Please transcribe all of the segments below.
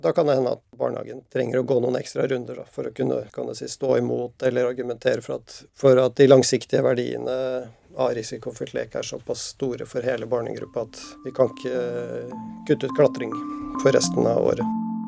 Da kan det hende at barnehagen trenger å gå noen ekstra runder da, for å kunne kan si, stå imot eller argumentere for at de langsiktige verdiene av risikofylt lek såpass store for hele barnegruppa at vi kan ikke kutte ut klatring for resten av året.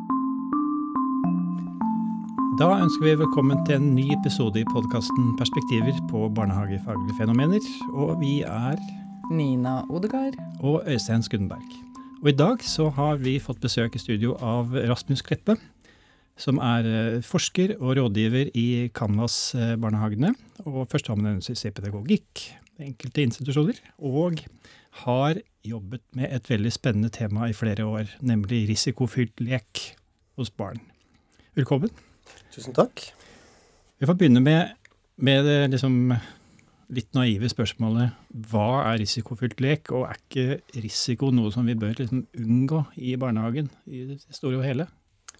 Da ønsker vi velkommen til en ny episode i podcasten Perspektiver på barnehagefaglige fenomener, og vi Nina Odegaard og Øystein Skundberg. Og i dag så har vi fått besøk i studio av Rasmus Kleppe, som forsker og rådgiver i Canvas-barnehagene, og førsteamanuensis i pedagogikk ved enkelte institusjoner, og har jobbet med et veldig spennende tema i flere år, nemlig risikofylt lek hos barn. Velkommen. Tusen takk. Vi får begynne med det liksom litt naive spørsmålet, hva risikofylt lek, og ikke risiko noe som vi bør liksom unngå i barnehagen i det store og hele?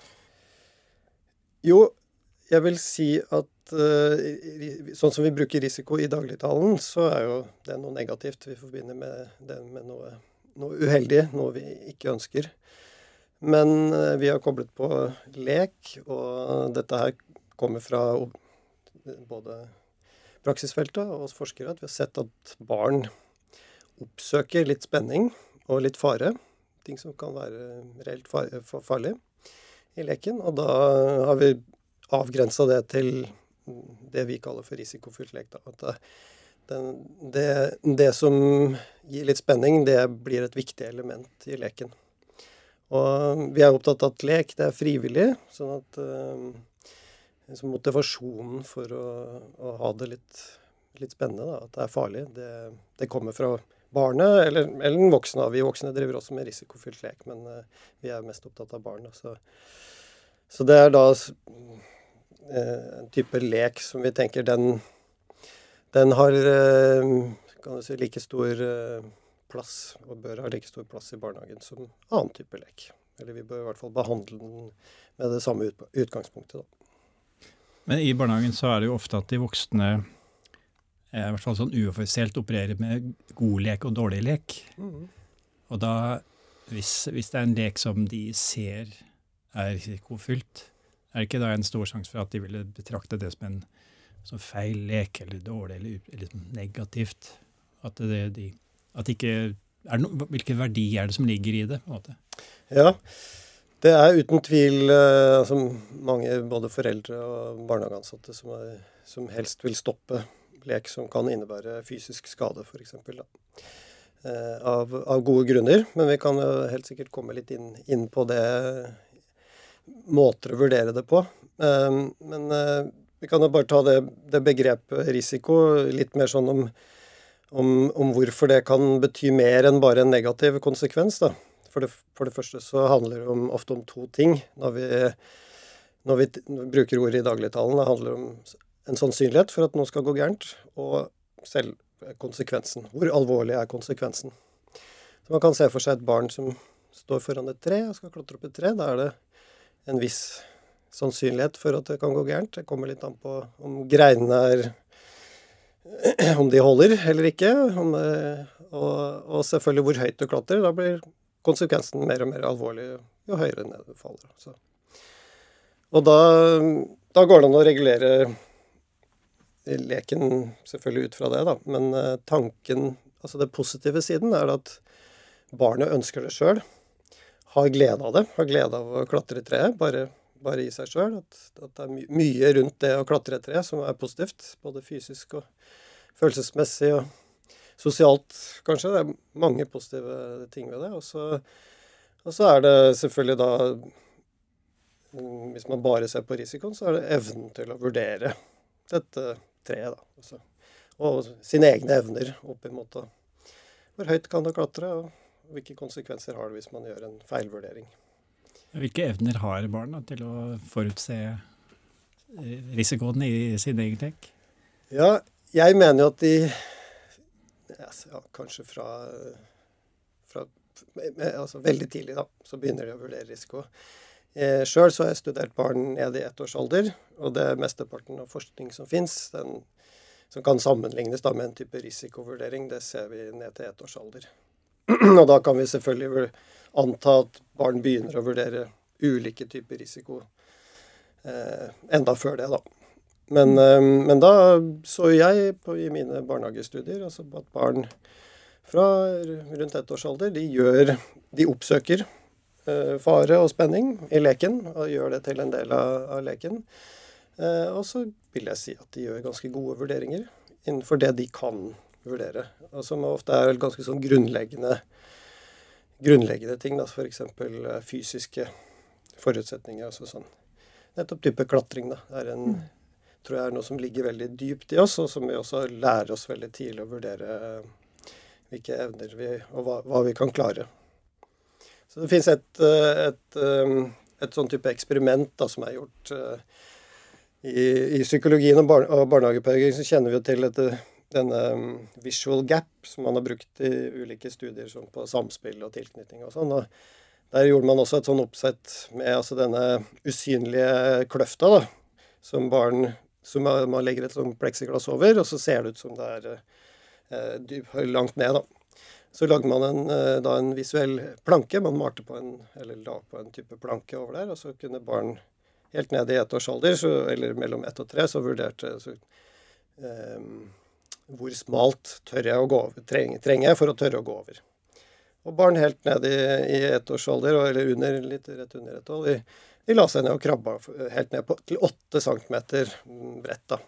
Jo, jeg vil si at sånn som vi bruker risiko i dagligtalen, så jo det noe negativt. Vi forbinder med det med noe uheldig, noe vi ikke ønsker. Men vi har koblet på lek, og dette her kommer fra både praksisfeltet og oss forskere, at vi har sett at barn oppsøker litt spenning og litt fare, ting som kan være reelt farlig i leken, og da har vi avgrenset det til det vi kaller for risikofylt lek. Da. At det som gir litt spenning, det blir et viktig element i leken. Og vi opptatt av at lek, det frivillig, sånn at motivasjonen for å ha det litt spennende, da, at det farlig, det kommer fra barnet eller den voksne. Vi voksne driver også med risikofylt lek, men vi mest opptatt av barn. Så det da en type lek som vi tenker den har kan du si, like stor plass, og bør ha like stor plass i barnehagen som annen type lek. Eller vi bør i hvert fall behandle den med det samme utgangspunktet da. Men i barnehagen så det jo ofte at de voksne i hvert fall sånn uoffisielt opererer med god lek og dårlig lek. Og da, hvis det en lek som de ser risikofylt, det ikke da en stor sjanse for at de ville betrakte det som som feil lek, eller dårlig, eller negativt? At ikke hvilke verdi det som ligger i det, på en måte? Ja, det uten tvil mange både foreldre og barnehageansatte som helst vil stoppe lek som kan innebære fysisk skade, for eksempel. Av gode grunner, men vi kan jo helt sikkert komme litt inn på det måter å vurdere det på. Men vi kan jo bare ta det begrepet risiko litt mer sånn om hvorfor det kan bety mer enn bare en negativ konsekvens, da. For det første så handler det ofte om to ting. Når vi bruker ord i dagligtalen, det handler om en sannsynlighet for at noe skal gå gærent, og selv konsekvensen. Hvor alvorlig konsekvensen? Så man kan se for seg et barn som står foran et tre og skal klatre opp et tre. Da det en viss sannsynlighet for at det kan gå gærent. Det kommer litt an på om greinene om de holder eller ikke, og selvfølgelig hvor høyt du klatrer. Da blir konsekvensen mer og mer alvorlig jo høyere ned du faller. Så. Og da går det an å regulere leken selvfølgelig ut fra det, da. Men tanken, altså det positive siden at barnet ønsker det selv, har glede av det, har glede av å klatre i treet, bare i seg selv. At det mye rundt det å klatre i treet som positivt, både fysisk og følelsesmessig og sosialt, kanskje. Det mange positive ting ved det. Og så det selvfølgelig da, hvis man bare ser på risikoen, så det evnen til å vurdere dette treet, da. Også. Og sine egne evner opp imot hvor høyt kan det klatre, og hvilke konsekvenser har det hvis man gjør en feilvurdering. Hvilke evner har barn da, til å forutse risikoen i sin egen lek? Ja, jeg mener jo at de kanskje fra altså veldig tidlig da, så begynner de å vurdere risiko. Selv så har jeg studert barn ned i 1 års alder, og det mesteparten av forskning som finnes, som kan sammenlignes da med en type risikovurdering, det ser vi ned til 1 års alder. Og da kan vi selvfølgelig anta at barn begynner å vurdere ulike typer risiko enda før det, da. Men da så jeg i mine barnehagestudier altså at barn fra rundt 1 års alder, de oppsøker fare og spenning i leken, og gjør det til en del av leken. Og så vil jeg si at de gjør ganske gode vurderinger innenfor det de kan vurdere. Og som ofte er ganske sånn grunnleggende ting, da, for eksempel fysiske forutsetninger, altså sånn. Nettopp type klatring, da. Det tror jeg er noe som ligger veldig dypt i oss, og som vi også lærer oss veldig tidlig å vurdere hvilke evner og hva vi kan klare. Så det finnes et sånn type eksperiment da, som er gjort i psykologien og barnehagepedagogikk, så kjenner vi jo til denne visual gap som man har brukt i ulike studier sånn på samspill og tilknytning og sånn. Og der gjorde man også et sånn oppsett med altså denne usynlige kløfta da, som man legger et sånn plexiglass over, og så ser det ut som det langt ned da. Så lagde man en visuell planke, man malte la på en type planke over der, og så kunne barn helt ned i 1 års alder, eller mellom 1 og 3, så vurderte hvor smalt tør jeg å gå over, trenger jeg for å tørre å gå over. Og barn helt ned i 1 års alder, eller rett under 1 år, de la seg ned og krabba helt ned til 8 centimeter bredt da.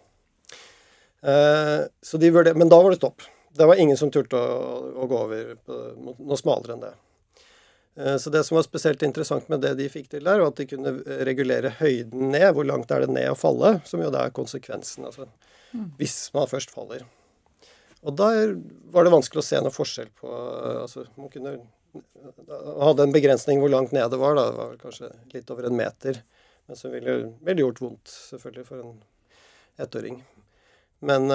Men da var det stopp. Det var ingen som turte å gå over noe smalere enn det. Så det som var spesielt interessant med det de fikk til der, var at de kunne regulere høyden ned, hvor langt er det ned å falle, som jo da er konsekvensen, altså, hvis man først faller. Og da var det vanskelig å se noe forskjell på, altså, man hadde en begrensning hvor langt ned det var, da, det var kanskje litt over 1 meter, men som ville gjort vondt, selvfølgelig, for en 1-åring. Men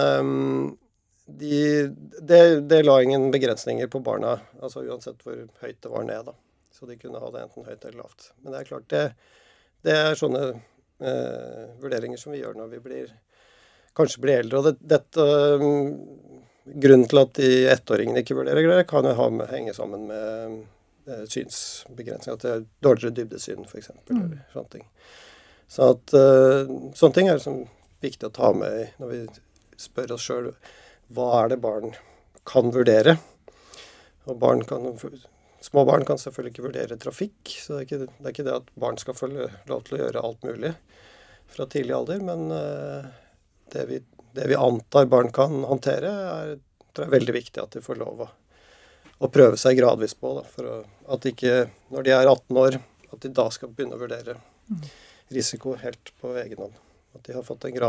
det la ingen begrensninger på barna, altså uansett hvor høyt det var ned da. Så de kunne ha det enten høyt eller lavt. Men det er klart, det er sånne vurderinger som vi gjør når vi kanskje blir eldre. Og grunnen til at de 1-åringene ikke vurderer det, kan jo henge sammen med synsbegrensning, at det er dårligere dybdesyn, for eksempel, eller sånne ting. Så at sånne ting er liksom viktig å ta med når vi spør oss selv, hva er det barn kan vurdere? Og små barn kan selvfølgelig ikke vurdere trafikk, så det er ikke det at barn skal få lov til å gjøre alt mulig fra tidlig alder, men det vi antar barn kan håndtere, tror jeg er veldig viktig at de får lov å prøve seg gradvis på, da, for at ikke, når de er 18 år, at de da skal begynne å vurdere risiko helt på egen hånd. At de har fått en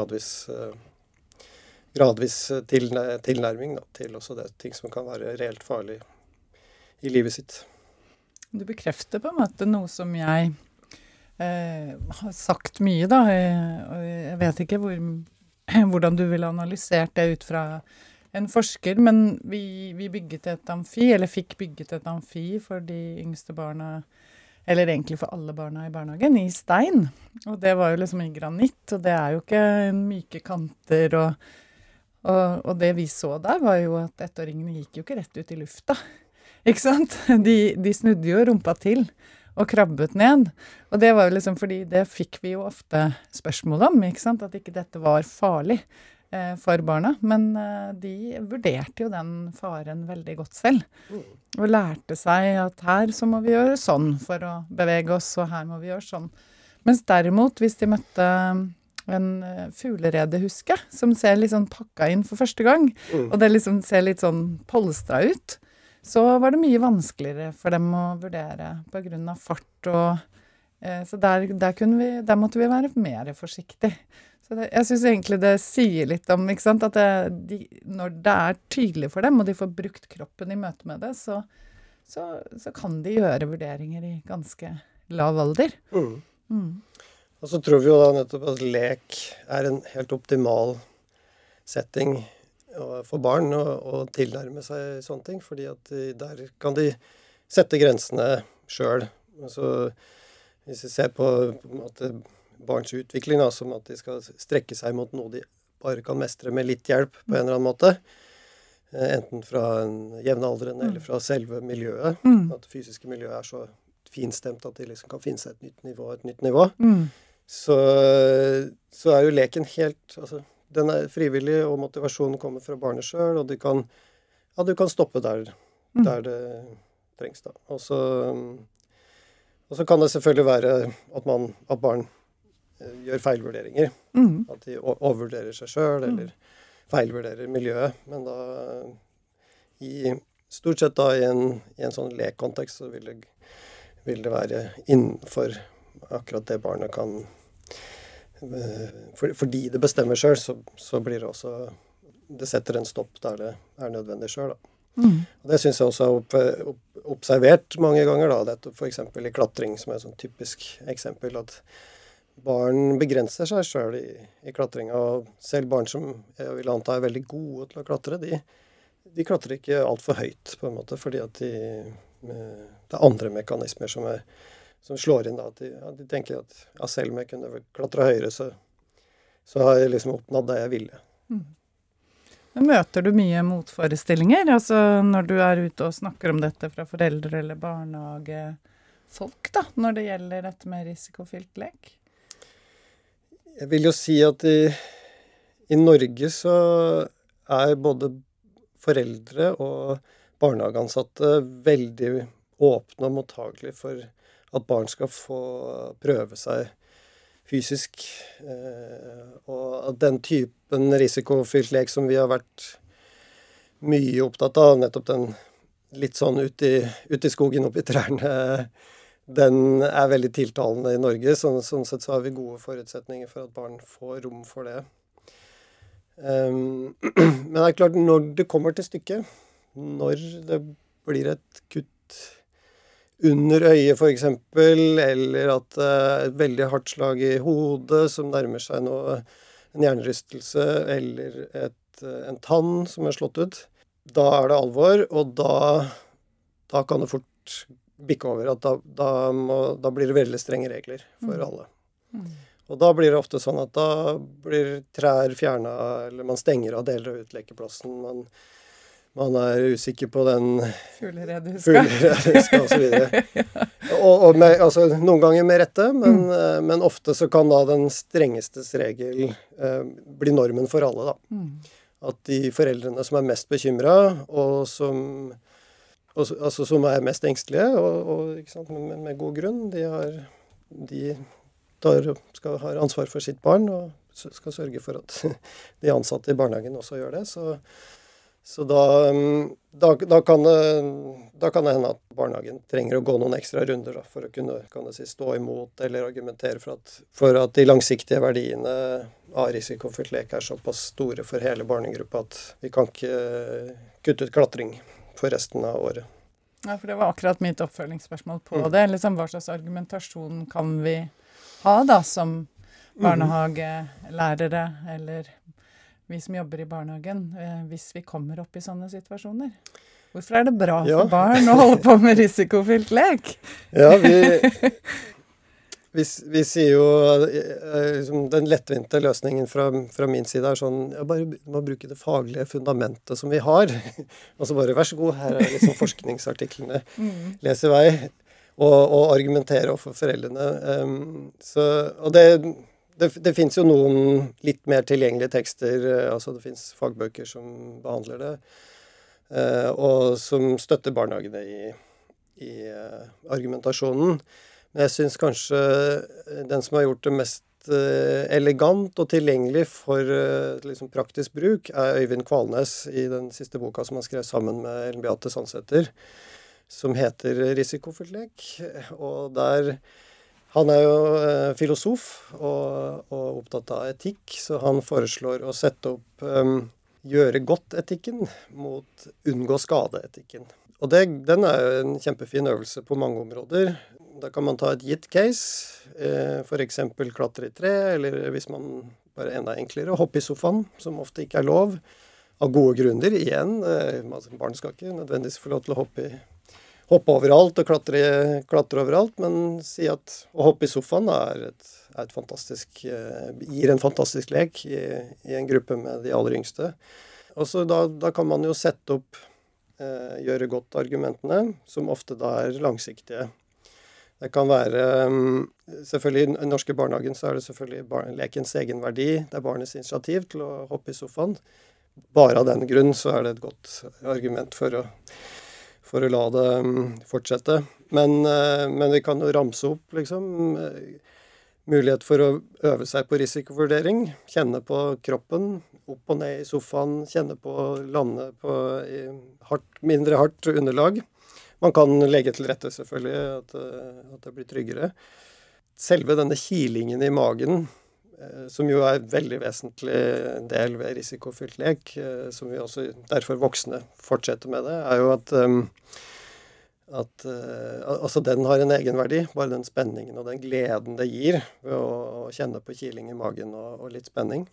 gradvis tilnærming da, til også det ting som kan være reelt farlig i livet sitt. Du bekrefter på en måte noe som jeg har sagt mye da, og jeg vet ikke hvordan du ville analysert det ut fra en forsker, men vi bygget et amfi, eller fikk bygget et amfi for de yngste barna, eller egentlig for alle barna i barnehagen, i stein. Og det var jo liksom i granitt, og det er jo ikke myke kanter, og det vi så der var jo at 1-åringene gikk jo ikke rett ut i lufta, ikke sant? De snudde jo rumpa til og krabbet ned, og det var jo liksom fordi det fikk vi jo ofte spørsmål om, ikke sant? At ikke dette var farlig for barna, men de vurderte jo den faren veldig godt selv, og lærte seg at her så må vi gjøre sånn for å bevege oss, og her må vi gjøre sånn. Mens derimot, hvis de møtte en fugleredehuske, som ser litt sånn pakka inn for første gang, og det liksom ser litt sånn polstra ut, så var det mye vanskeligere for dem å vurdere på grunn av fart, og så der måtte vi være mer forsiktige. Så jeg synes egentlig det sier litt om, ikke sant, at når det er tydelig for dem, og de får brukt kroppen i møte med det, så kan de gjøre vurderinger i ganske lav alder. Og så tror vi jo da nettopp at lek er en helt optimal setting for barn å tilnærme seg sånne ting, fordi at der kan de sette grensene selv. Altså, hvis vi ser på en måte barns utvikling, da, som at de skal strekke seg mot noe de bare kan mestre med litt hjelp på en eller annen måte, enten fra en jevnaldrende eller fra selve miljøet, at det fysiske miljøet er så finstemt at de liksom kan finne seg et nytt nivå, så jo leken helt, altså, den frivillig, og motivasjonen kommer fra barnet selv, og du kan stoppe der det trengs da. Og så kan det selvfølgelig være at barn gjør feilvurderinger, at de overvurderer seg selv, eller feilvurderer miljøet, men da stort sett da i en sånn lekkontekst så vil det være innenfor akkurat det barnet kan, fordi det bestemmer selv, så blir det også, det setter en stopp der det nødvendig selv da. Og det synes jeg også har observert mange ganger da, dette for eksempel i klatring, som et sånn typisk eksempel, at barn begrenser seg selv i klatringa, og selv barn som jeg vil anta veldig gode til å klatre, de klatrer ikke alt for høyt, på en måte, fordi at det andre mekanismer som slår inn da, at de tenker at selv om jeg kunne klatre høyere, så har jeg liksom oppnådd det jeg ville. Men møter du mye motforestillinger, altså når du ute og snakker om dette fra foreldre eller barnehagefolk da, når det gjelder dette med risikofylt lek? Jeg vil jo si at i Norge så både foreldre og barnehageansatte veldig åpne og mottagelige for at barn skal få prøve seg fysisk. Og at den typen risikofylt lek som vi har vært mye opptatt av, nettopp den litt sånn ut i skogen, opp i trærne, den veldig tiltalende i Norge. Sånn sett så har vi gode forutsetninger for at barn får rom for det. Men det klart, når det kommer til stykket, når det blir et kutt under øyet for eksempel, eller at et veldig hardt slag i hodet som nærmer seg en hjernerystelse, eller en tann som slått ut, da det alvor, og da kan det fort bikke over at da blir det veldig strenge regler for alle. Og da blir det ofte sånn at da blir trær fjernet, eller man stenger av deler av utlekeplassen, man usikker på den fuglereduska og så videre. Og altså, noen ganger med rette, men ofte så kan da den strengestes regel bli normen for alle da. At de foreldrene som mest bekymret, og som mest engstelige, og ikke sant, med god grunn, de har ansvar for sitt barn, og skal sørge for at de ansatte i barnehagen også gjør det. Så da kan det hende at barnehagen trenger å gå noen ekstra runder da, for å kunne, kan det si, stå imot, eller argumentere for at de langsiktige verdiene av risikofylt lek såpass store for hele barnegruppa at vi kan ikke kutte ut klatring for resten av året. Ja, for det var akkurat mitt oppfølgingsspørsmål på det. Liksom, hva slags argumentasjon kan vi ha da, som barnehagelærere, eller vi som jobber i barnehagen, hvis vi kommer opp i sånne situasjoner? Hvorfor det bra for barn å holde på med risikofylt lek? Ja, vi sier jo liksom, den lettvinte løsningen fra min side sånn, bare må bruke det faglige fundamentet som vi har, og så bare, vær så god, her liksom forskningsartiklene, les i vei, og argumentere for foreldrene. Og det finnes jo noen litt mer tilgjengelige tekster, altså det finnes fagbøker som behandler det, og som støtter barnehagene i argumentasjonen. Men jeg synes kanskje den som har gjort det mest elegant og tilgjengelig for liksom praktisk bruk, Øyvind Kvalnes i den siste boka som han skrev sammen med Ellen Beate Sandsæter, som heter Risikofylt lek. Og han jo filosof og opptatt av etikk, så han foreslår å sette opp gjøre godt-etikken mot unngå skade-etikken. Og den jo en kjempefin øvelse på mange områder. Da kan man ta et gitt case, for eksempel klatre i tre, eller hvis man bare enda enklere, hoppe i sofaen, som ofte ikke lov, av gode grunner igjen. Barn skal ikke nødvendigvis få lov til å hoppe overalt og klatre overalt, men si at å hoppe i sofaen et fantastisk, gir en fantastisk lek i en gruppe med de aller yngste. Og så da kan man jo sette opp, gjøre godt argumentene, som ofte da langsiktige. Det kan være selvfølgelig i den norske barnehagen så er det selvfølgelig lekens egenverdi. Det er barnets initiativ til å hoppe i sofaen. Bare av den grunn så er det et godt argument for å la det fortsette. Men vi kan jo ramse opp liksom mulighet for å øve seg på risikovurdering, kjenne på kroppen, opp og ned i sofaen, kjenne på å lande på mindre hardt underlag. Man kan legge til rette selvfølgelig at det blir tryggere. Selve denne kilingen i magen, som jo er en veldig vesentlig del ved risikofylt lek, som vi også derfor voksne fortsetter med det, er jo at altså den har en egenverdi, bare den spenningen og den gleden det gir ved å kjenne på kiling i magen og litt spenning.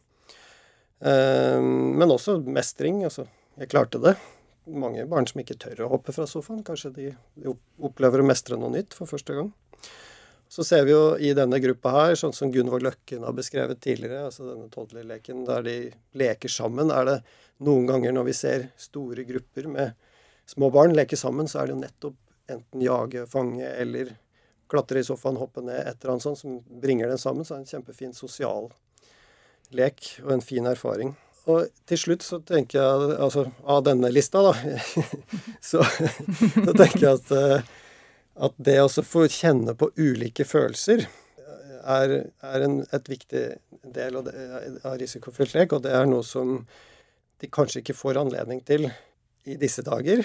Men også mestring, altså jeg klarte det. Mange barn som ikke tør å hoppe fra sofaen, kanskje de opplever å mestre noe nytt for første gang. Så ser vi jo i denne gruppa her, sånn som Gunvor Løkken har beskrevet tidligere, altså denne toddlerleken der de leker sammen, er det noen ganger når vi ser store grupper med små barn leke sammen, så er det jo nettopp enten jage, fange eller klatre i sofaen, hoppe ned, et eller annet sånt som bringer den sammen, så er det en kjempefin sosial lek og en fin erfaring. Og til slutt så tenker jeg, altså av denne lista da, så tenker jeg at det å få kjenne på ulike følelser er et viktig del av risikofylt lek, og det er noe som de kanskje ikke får anledning til i disse dager.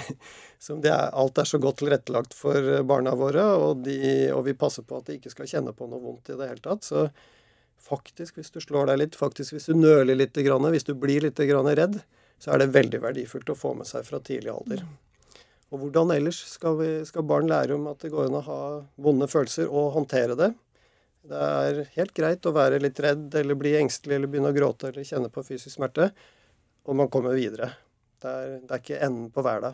Alt er så godt tilrettelagt for barna våre, og vi passer på at de ikke skal kjenne på noe vondt i det hele tatt, så faktisk, hvis du slår deg litt, faktisk hvis du nøler litt, hvis du blir litt redd, så er det veldig verdifullt å få med seg fra tidlig alder. Og hvordan ellers skal barn lære om at det går an å ha vonde følelser og håndtere det? Det er helt greit å være litt redd, eller bli engstelig, eller begynne å gråte, eller kjenne på fysisk smerte, og man kommer videre. Det er ikke enden på hverdag.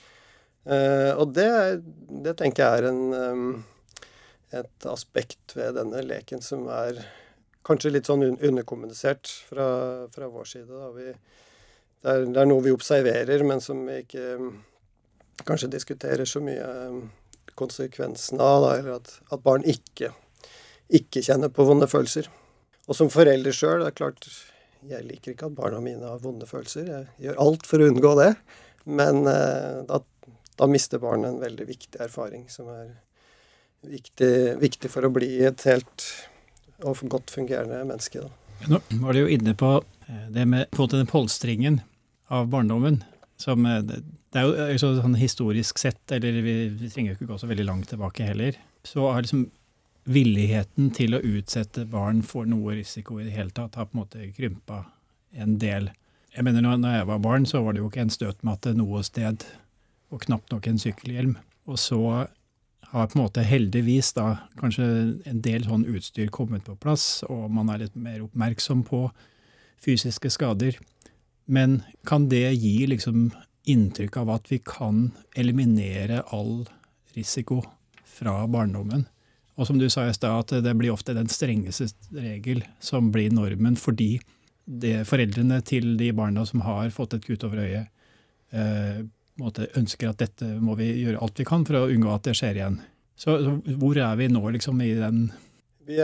Og det tenker jeg er et aspekt ved denne leken som er kanskje litt sånn underkommunisert fra vår side. Da. Det er noe vi observerer, men som vi ikke kanskje diskuterer så mye konsekvensen av, da, eller at barn ikke kjenner på vonde følelser. Og som forelder selv, det er klart, jeg liker ikke at barna mine har vonde følelser. Jeg gjør alt for å unngå det, men da mister barnet en veldig viktig erfaring, som er viktig for å bli et helt og godt fungerende menneske. Da. Nå var du jo inne på det med på den polstringen av barndommen, som det er jo sånn historisk sett, eller vi trenger jo ikke gå så veldig langt tilbake heller, så har liksom villigheten til å utsette barn for noe risiko i det hele tatt har på en måte krympa en del. Jeg mener, når jeg var barn, så var det jo ikke en støtmatte noe sted, og knapt nok en sykkelhjelm. Og så har på en måte heldigvis da kanskje en del sånn utstyr kommet på plass, og man er litt mer oppmerksom på fysiske skader. Men kan det gi liksom inntrykk av at vi kan eliminere all risiko fra barndommen? Og som du sa i sted, at det blir ofte den strengeste regel som blir normen, fordi foreldrene til de barna som har fått et kutt over øyet, ønsker at dette må vi gjøre alt vi kan for å unngå at det skjer igjen. Så hvor er vi nå liksom i den? Vi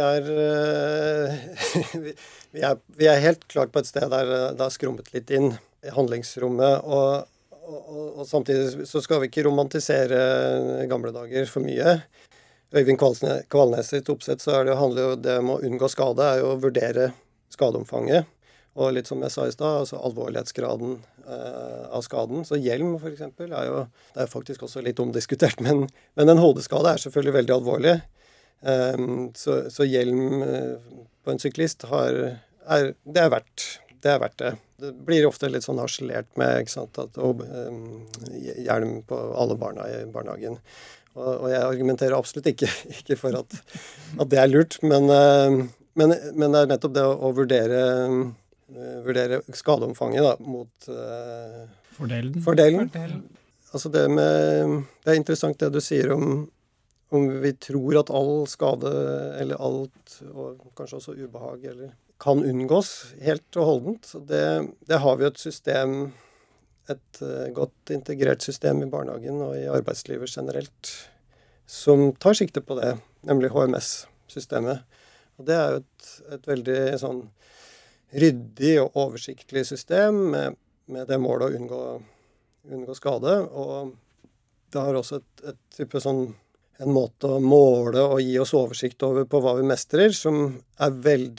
er helt klart på et sted der det har skrummet litt inn i handlingsrommet, og samtidig så skal vi ikke romantisere gamle dager for mye. Øyvind Kvalnes sitt oppsett så handler jo det om å unngå skade, er jo å vurdere skadeomfanget. Og litt som jeg sa i stad, altså alvorlighetsgraden av skaden. Så hjelm for eksempel det er faktisk også litt omdiskutert, men en hodeskade er selvfølgelig veldig alvorlig. Så hjelm på en syklist det er verdt det. Det blir ofte litt sånn harselert med, ikke sant, at hjelm på alle barna i barnehagen. Og jeg argumenterer absolutt ikke for at det er lurt, men det er nettopp det å vurdere skadeomfanget da, mot fordelen. Altså det er interessant det du sier om vi tror at all skade, eller alt, og kanskje også ubehag, kan unngås helt og holdent. Det har vi et system, et godt integrert system i barnehagen og i arbeidslivet generelt som tar sikte på det, nemlig HMS-systemet. Og det er jo et veldig sånn ryddig og oversiktlig system med det målet å unngå skade. Og det har også et type sånn en måte å måle og gi oss oversikt over på hva vi mestrer, som er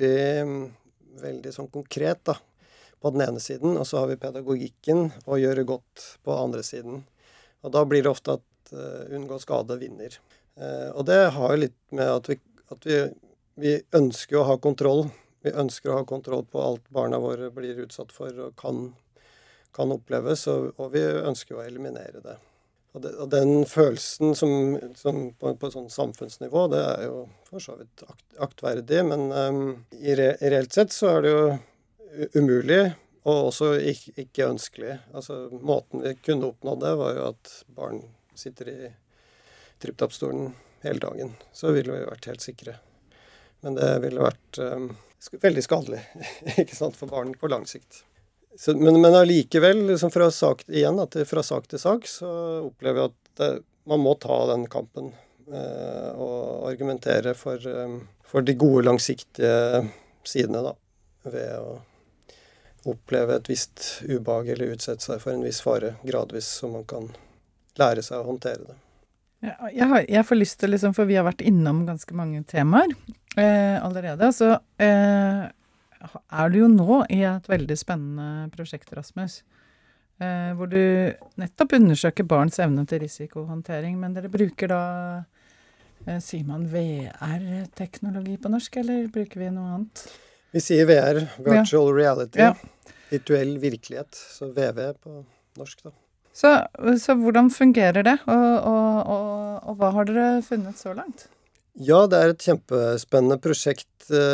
veldig sånn konkret da, på den ene siden, og så har vi pedagogikken å gjøre godt på andre siden. Og da blir det ofte at unngå skade vinner. Og det har litt med at vi ønsker å ha kontroll. Vi ønsker å ha kontroll på alt barna våre blir utsatt for og kan oppleves, og vi ønsker å eliminere det. Og den følelsen som på et sånn samfunnsnivå, det er jo for så vidt aktverdig, men reelt sett så er det jo umulig, og også ikke ønskelig. Altså, måten vi kunne oppnå det, var jo at barn sitter i tripp-trapp-stolen hele dagen. Så ville vi vært helt sikre. Men det ville vært veldig skadelig, ikke sant, for barn på lang sikt. Men allikevel, liksom fra sak til sak, så opplever jeg at man må ta den kampen og argumentere for de gode, langsiktige sidene, da, ved å oppleve et visst ubehag eller utsette seg for en viss fare gradvis, så man kan lære seg å håndtere det. Ja, jeg får lyst til, for vi har vært innom ganske mange temaer allerede, så er du jo nå i et veldig spennende prosjekt, Rasmus, hvor du nettopp undersøker barns evne til risikohåndtering, men dere bruker da, sier man VR-teknologi på norsk, eller bruker vi noe annet? Vi sier VR, virtual reality, virtuell virkelighet, så VV på norsk da. Så hvordan fungerer det, og hva har dere funnet så langt? Ja, det er et kjempespennende prosjekt,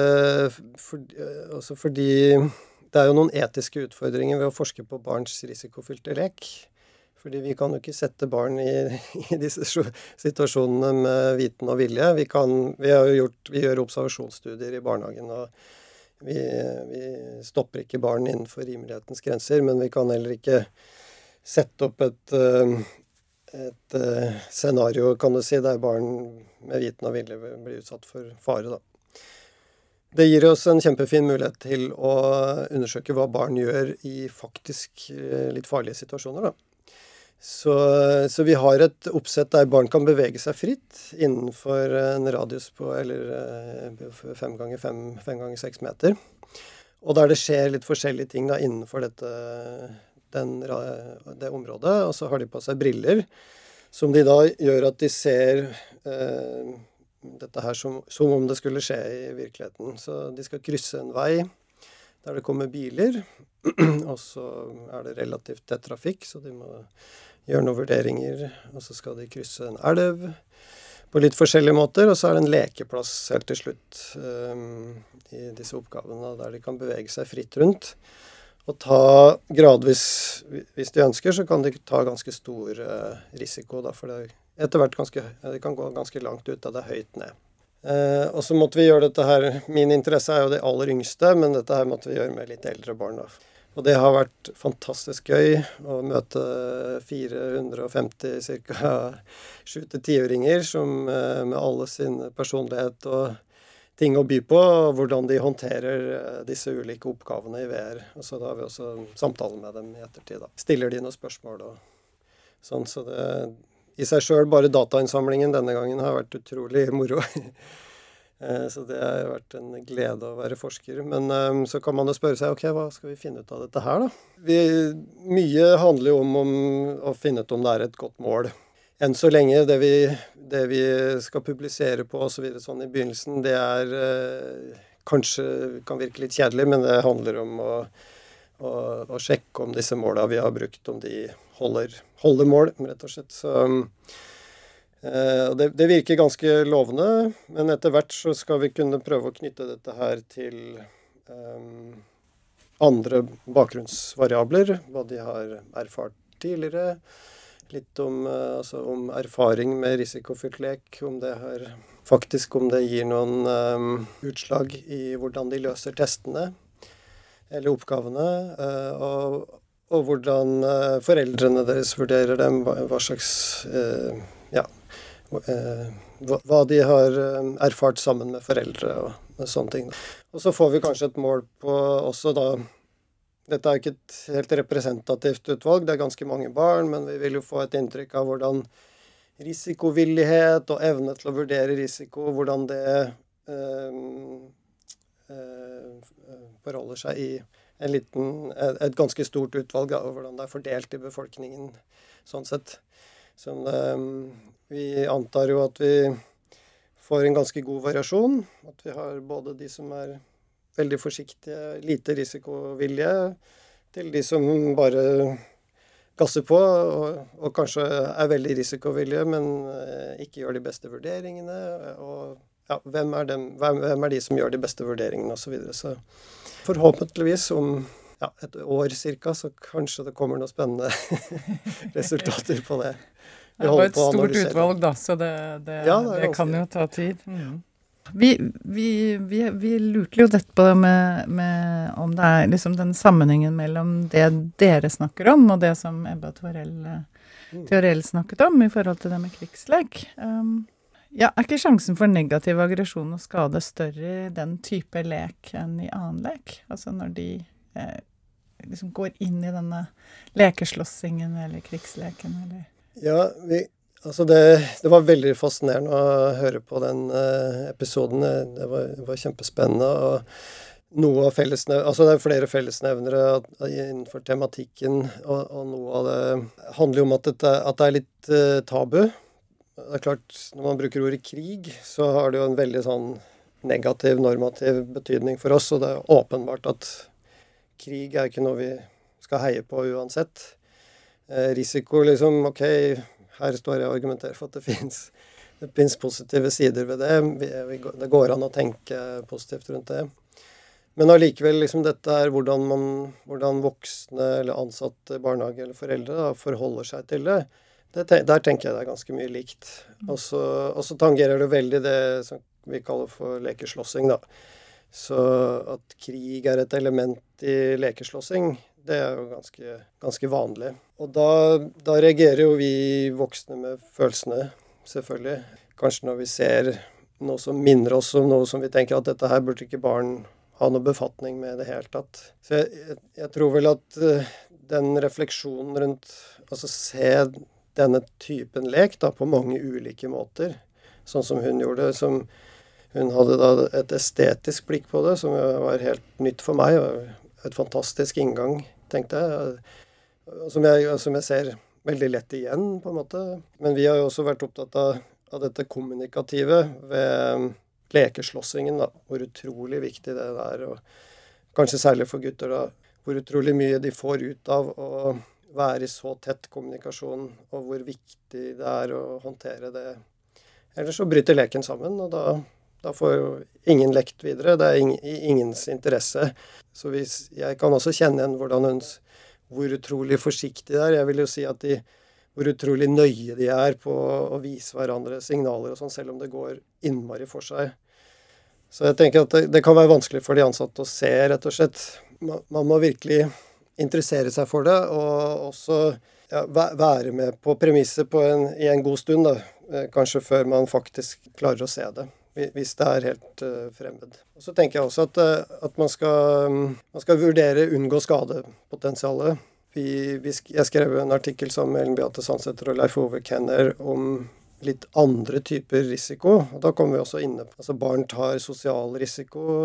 også fordi det er jo noen etiske utfordringer ved å forske på barns risikofylte lek. Fordi vi kan jo ikke sette barn i disse situasjonene med viten og vilje. Vi gjør observasjonsstudier i barnehagen, og vi stopper ikke barn innenfor rimelighetens grenser, men vi kan heller ikke sette opp et scenario, kan du si, der barn med viten og vilje blir utsatt for fare, da. Det gir oss en kjempefin mulighet til å undersøke hva barn gjør i faktisk litt farlige situasjoner, da. Så vi har et oppsett der barn kan bevege seg fritt innenfor en radius på 5 ganger 5 ganger 6 meter. Og der det skjer litt forskjellige ting da innenfor det området, og så har de på seg briller, som de da gjør at de ser dette her som om det skulle skje i virkeligheten. Så de skal krysse en vei der det kommer biler, og så er det relativt tett trafikk, så de må gjøre noen vurderinger, og så skal de krysse en elv på litt forskjellige måter, og så er det en lekeplass helt til slutt i disse oppgavene, der de kan bevege seg fritt rundt. Og ta gradvis, hvis de ønsker, så kan de ta ganske stor risiko, da, for det etter hvert det kan gå ganske langt ut, da det er høyt ned. Og så måtte vi gjøre dette her, min interesse er jo de aller yngste, men dette her måtte vi gjøre med litt eldre barn, da. Og det har vært fantastisk gøy å møte 450 cirka 7-10-åringer som med alle sin personlighet og ting å by på, og hvordan de håndterer disse ulike oppgavene i VR. Og så da har vi også samtaler med dem i ettertid, da. Stiller de noen spørsmål og sånn, så det i seg selv, bare datainnsamlingen denne gangen har vært utrolig moro. Så det har vært en glede å være forsker. Men så kan man jo spørre seg, ok, hva skal vi finne ut av dette her da? Mye handler jo om å finne ut om det er et godt mål. Enn så lenge det vi skal publisere på og så videre sånn i begynnelsen, det er kanskje kan virke litt kjedelig, men det handler om å sjekke om disse målene vi har brukt, om de holder mål, rett og slett. Så det virker ganske lovende, men etter hvert så skal vi kunne prøve å knytte dette her til andre bakgrunnsvariabler, hva de har erfart tidligere, litt om erfaring med risikofylt lek, om det gir noen utslag i hvordan de løser testene, eller oppgavene, og hvordan foreldrene deres vurderer dem, hva de har erfart sammen med foreldre og sånne ting. Og så får vi kanskje et mål på også da. Dette er ikke et helt representativt utvalg, det er ganske mange barn, men vi vil jo få et inntrykk av hvordan risikovillighet og evne til å vurdere risiko, hvordan det forholder seg i et ganske stort utvalg, og hvordan det er fordelt i befolkningen, sånn sett. Så vi antar jo at vi får en ganske god variasjon, at vi har både de som er veldig forsiktige, lite risikovillige, til de som bare gasser på, og kanskje er veldig risikovillige, men ikke gjør de beste vurderingene, og ja, hvem er de som gjør de beste vurderingene, og så videre. Så forhåpentligvis om et år cirka, så kanskje det kommer noen spennende resultater på det. Det var et stort utvalg da, så det kan jo ta tid. Vi lurte jo dette på det med om det er liksom den sammenhengen mellom det dere snakker om, og det som Ebba Torell snakket om i forhold til det med krigslek. Er ikke sjansen for negativ aggresjon og skade større i den type lek enn i annen lek? Altså når de liksom går inn i denne lekeslåssingen eller krigsleken, eller? Ja, det var veldig fascinerende å høre på den episoden. Det var kjempespennende, og noe av altså det er flere fellesnevnere innenfor tematikken, og noe av det handler jo om at det er litt tabu. Det er klart, når man bruker ordet krig, så har det jo en veldig sånn negativ, normativ betydning for oss, og det er åpenbart at krig er ikke noe vi skal heie på uansett. Risiko, liksom, ok, her står jeg og argumenterer for at det finnes positive sider ved det. Det går an å tenke positivt rundt det. Men allikevel, liksom, dette er hvordan voksne eller ansatte barnehage eller foreldre da, forholder seg til det. Der tenker jeg det er ganske mye likt. Og så tangerer det veldig det som vi kaller for lekeslåssing, da. Så at krig er et element i lekeslåssing, det er jo ganske vanlig. Og da reagerer jo vi voksne med følelsene, selvfølgelig. Kanskje når vi ser noe som minner oss om noe som vi tenker at dette her burde ikke barn ha noe befatning med i det hele tatt. Så jeg tror vel at den refleksjonen rundt, altså se denne typen lek da, på mange ulike måter, sånn som hun gjorde, som hun hadde da et estetisk blikk på det, som var helt nytt for meg, og et fantastisk inngang, tenkte jeg, som jeg ser veldig lett igjen, på en måte. Men vi har jo også vært opptatt av dette kommunikative ved lekeslåssingen, da, hvor utrolig viktig det er, og kanskje særlig for gutter da, hvor utrolig mye de får ut av å være i så tett kommunikasjon, og hvor viktig det er å håndtere det. Ellers så bryter leken sammen, og da får jo ingen lekt videre. Det er i ingens interesse. Så jeg kan også kjenne igjen hvor utrolig forsiktig det er. Jeg vil jo si at hvor utrolig nøye de er på å vise hverandre signaler og sånn, selv om det går innmari for seg. Så jeg tenker at det kan være vanskelig for de ansatte å se, rett og slett. Man må virkelig interessere seg for det, og også være med på premisset i en god stund, da. Kanskje før man faktisk klarer å se det, hvis det er helt fremmed. Og så tenker jeg også at man skal vurdere unngå skadepotensialet. Jeg skrev en artikkel sammen med Ellen Beate Sandsæter og Leif Ove Kenner om litt andre typer risiko. Og da kommer vi også inne på altså barn tar sosial risiko,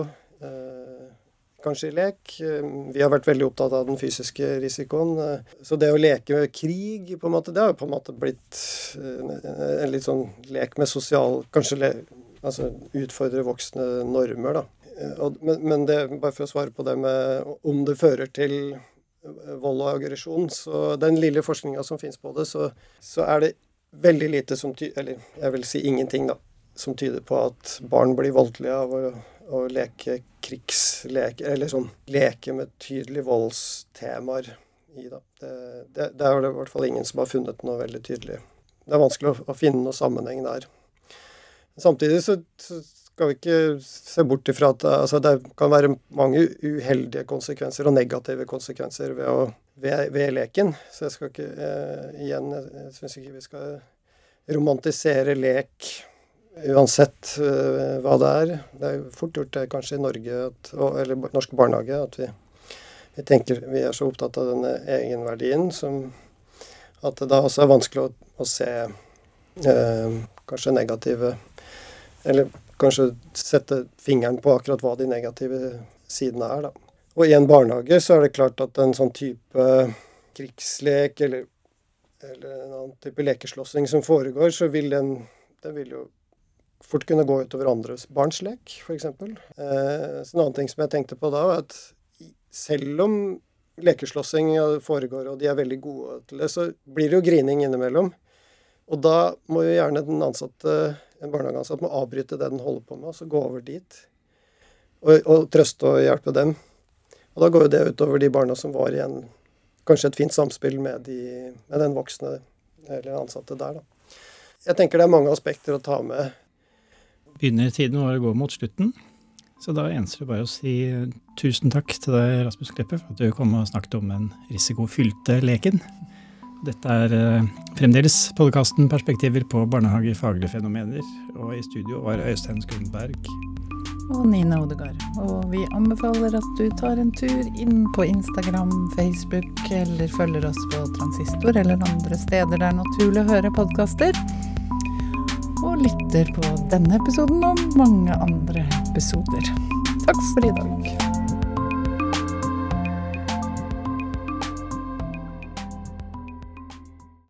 kanskje i lek. Vi har vært veldig opptatt av den fysiske risikoen. Så det å leke med krig, på en måte, det har jo på en måte blitt en litt sånn lek med sosial, kanskje altså utfordre voksne normer, da. Men det, bare for å svare på det med om det fører til vold og aggresjon, så den lille forskningen som finnes på det, så er det veldig lite eller jeg vil si ingenting da, som tyder på at barn blir voldelige av å leke krigsleke, eller sånn leke med tydelige voldstemaer i da. Det er det i hvert fall ingen som har funnet noe veldig tydelig. Det er vanskelig å finne noe sammenheng der. Samtidig så skal vi ikke se bort ifra at altså, det kan være mange uheldige konsekvenser og negative konsekvenser ved leken. Så jeg skal ikke, jeg synes ikke vi skal romantisere lek uansett hva det er. Det er jo fort gjort det kanskje i Norge, eller norsk barnehage, at vi tenker vi er så opptatt av denne egenverdien, at det da også er vanskelig å se kanskje negative, eller kanskje sette fingeren på akkurat hva de negative sidene er da. Og i en barnehage så er det klart at en sånn type krigslek, eller en annen type lekeslåssing som foregår, så vil den vil jo fort kunne gå utover andres barns lek, for eksempel. Så en annen ting som jeg tenkte på da, er at selv om lekeslåssing foregår, og de er veldig gode til det, så blir det jo grining innimellom. Og da må jo gjerne en barnehageansatt må avbryte det den holder på med, og så gå over dit, og trøste og hjelpe dem. Og da går jo det utover de barna som var igjen, kanskje et fint samspill med den voksne eller ansatte der da. Jeg tenker det er mange aspekter å ta med. Begynner tiden vår å gå mot slutten, så da eneste det bare å si tusen takk til deg, Rasmus Kleppe, for at du kom og snakket om den risikofylte leken. Dette er fremdeles podcasten Perspektiver på barnehagefaglige fenomener, og i studio var Øystein Skundberg og Nina Odegaard. Og vi anbefaler at du tar en tur inn på Instagram, Facebook, eller følger oss på Transistor eller andre steder der det er naturlig å høre podcaster. Og lytter på denne episoden og mange andre episoder. Takk for i dag.